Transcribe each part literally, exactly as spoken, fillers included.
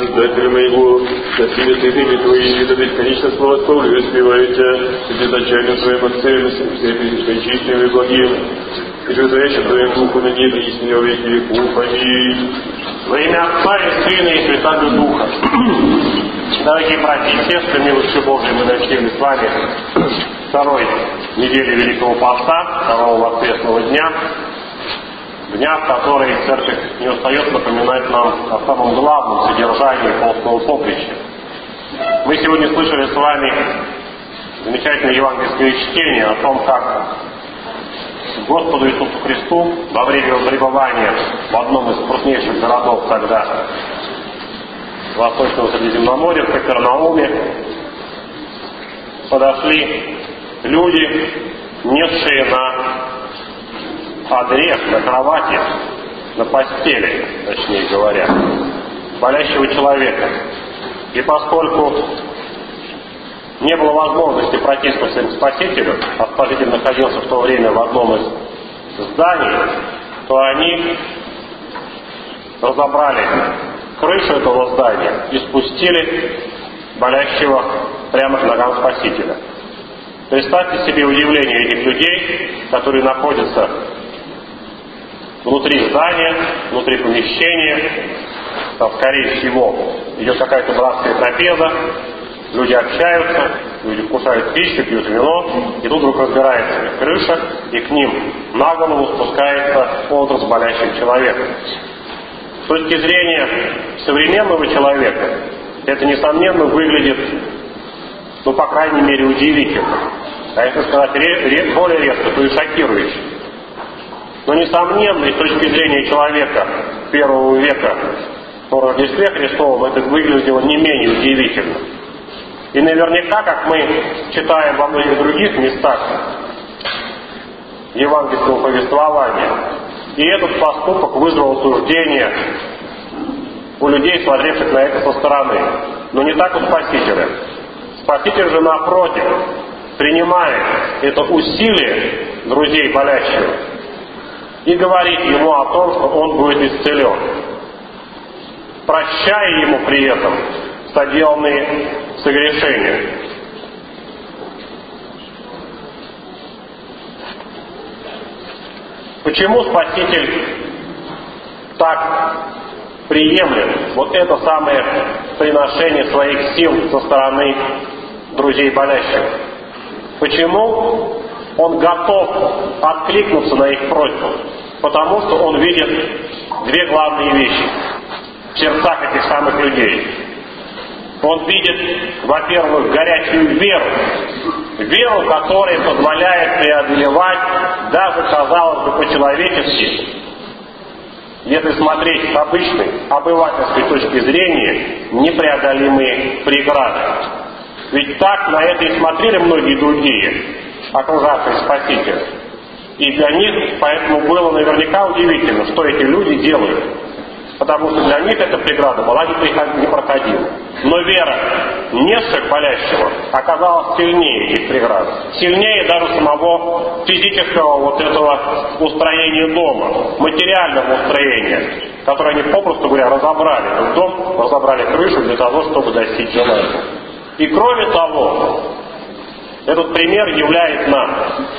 Создателя моего, со всеми святыми Твоими, до бесконечно славословлю и успеваете, с изначальным Твоим Отцем, с этой чистым и благим, и животворящим Твоим Духом на небе, и с него веки веков. Аминь. Во имя Отца и Сына и Святаго Духа. Дорогие братья и сестры, милостью Божией, мы начали с вами второй недели Великого Поста, второго воскресного дня, дня, в который Церковь не устает напоминать нам о самом главном содержании постного поприща. Мы сегодня слышали с вами замечательное евангельское чтение о том, как Господу Иисусу Христу во время его пребывания в одном из крупнейших городов тогда Восточного Средиземноморья, в Капернауме, подошли люди, несшие на одре, на кровати, на постели, точнее говоря, болящего человека. И поскольку не было возможности пройти к своему Спасителю, а Спаситель находился в то время в одном из зданий, то они разобрали крышу этого здания и спустили болящего прямо к ногам Спасителя. Представьте себе удивление этих людей, которые находятся внутри здания, внутри помещения. Там, скорее всего, идет какая-то братская трапеза, люди общаются, люди вкушают пищу, пьют вино, и тут вдруг разбирается крыша, и к ним на голову спускается образ болящего человека. С точки зрения современного человека, это, несомненно, выглядит, ну, по крайней мере, удивительно. А если сказать ре- ре- более резко, то и шокирующе. Но, несомненно, и с точки зрения человека первого века по Рождестве Христовом, это выглядело не менее удивительно. И наверняка, как мы читаем во многих других местах евангельского повествования, и этот поступок вызвал осуждение у людей, смотревших на это со стороны. Но не так у Спасителя. Спаситель же, напротив, принимает это усилие друзей болящего и говорит ему о том, что он будет исцелен, прощая ему при этом соделанные согрешения. Почему Спаситель так приемлет вот это самое приношение своих сил со стороны друзей болящих? Почему он готов откликнуться на их просьбу? Потому что он видит две главные вещи в сердцах этих самых людей. Он видит, во-первых, горячую веру. Веру, которая позволяет преодолевать даже, казалось бы, по-человечески, если смотреть с обычной обывательской точки зрения, непреодолимые преграды. Ведь так на это и смотрели многие другие, окружавшие Спасителя. И для них поэтому было наверняка удивительно, что эти люди делают. Потому что для них эта преграда была непроходима. Но вера несших болящего оказалась сильнее этих преград. Сильнее даже самого физического вот этого устроения дома, материального устроения, которое они, попросту говоря, разобрали. Этот дом разобрали крышу для того, чтобы достичь желания. И кроме того, этот пример являет нам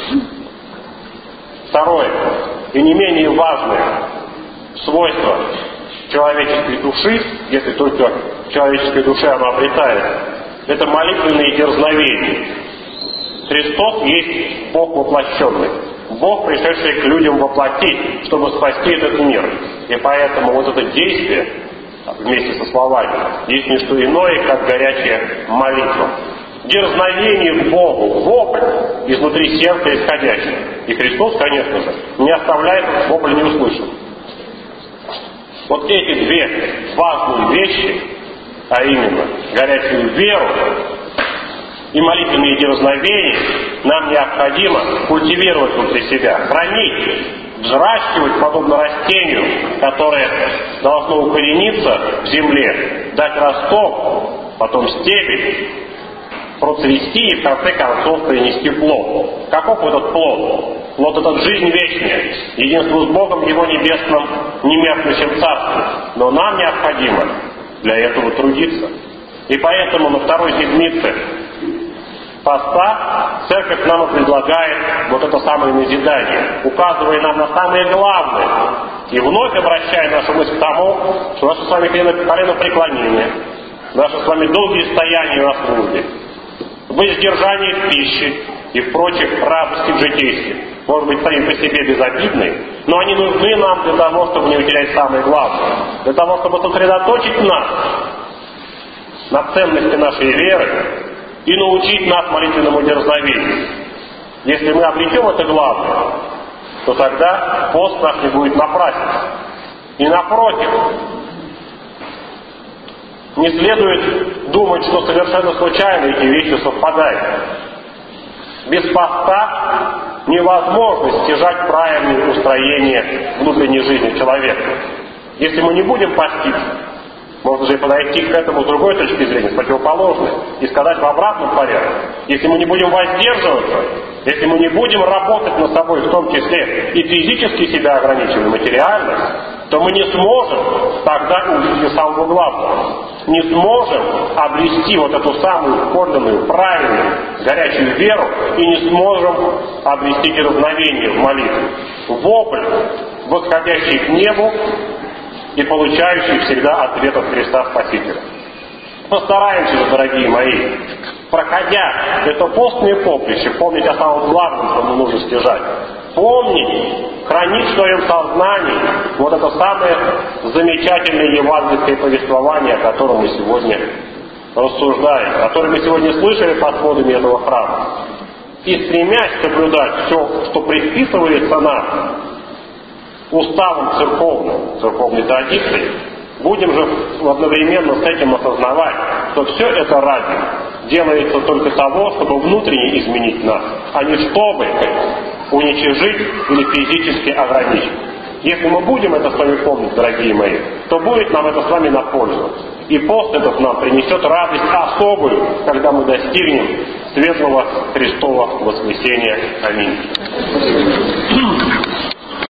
второе и не менее важное свойство человеческой души, если только в человеческой душе она обретает, это молитвенные дерзновения. Христос есть Бог воплощенный, Бог, пришедший к людям во плоти, чтобы спасти этот мир. И поэтому вот это действие, вместе со словами, есть не что иное, как горячая молитва. Дерзновение к Богу, вопль изнутри сердца исходящий. И Христос, конечно же, не оставляет этот вопль неуслышанным. Вот эти две важные вещи, а именно горячую веру и молитвенные дерзновения, нам необходимо культивировать внутри себя, хранить, взращивать подобно растению, которое должно укорениться в земле, дать росток, потом стебель, процвести и в конце концов принести плод. Каков этот плод? Плод этот жизнь вечная, единство с Богом в Его небесном немеркнущем царстве. Но нам необходимо для этого трудиться. И поэтому на второй седмице поста Церковь нам и предлагает вот это самое назидание, указывая нам на самое главное и вновь обращая нашу мысль к тому, что наше с вами коленопреклонение, наши с вами долгие стояния на службе, воздержание в пище и в прочих радостях житейских, может быть, сами по себе безобидные, но они нужны нам для того, чтобы не утерять самое главное, для того, чтобы сосредоточить нас на ценности нашей веры и научить нас молитвенному дерзновению. Если мы обретем это главное, то тогда пост наш не будет напрасен. И напротив, не следует думать, что совершенно случайно эти вещи совпадают. Без поста невозможно стяжать правильное устроение внутренней жизни человека. Если мы не будем поститься, можно же и подойти к этому с другой точки зрения, с противоположной, и сказать в обратном порядке. Если мы не будем воздерживаться, если мы не будем работать над собой, в том числе и физически себя ограничивая, материально, то мы не сможем тогда увидеть самого главного. Не сможем обрести вот эту самую подлинную, правильную, горячую веру и не сможем обрести дерзновение в молитве. Вопль, восходящий к небу, и получающий всегда ответ от Христа Спасителя. Постараемся же, дорогие мои, проходя это постное поприще, помнить о самом главном, что нам нужно стяжать. Помнить, хранить в своем сознании вот это самое замечательное евангельское повествование, о котором мы сегодня рассуждаем, которое мы сегодня слышали под сводами этого храма. И стремясь соблюдать все, что предписывается нам, уставом церковным, церковной традицией, будем же одновременно с этим осознавать, что все это ради делается только того, чтобы внутренне изменить нас, а не чтобы уничижить или физически ограничить. Если мы будем это с вами помнить, дорогие мои, то будет нам это с вами на пользу. И пост этот нам принесет радость особую, когда мы достигнем светлого Христова воскресения. Аминь.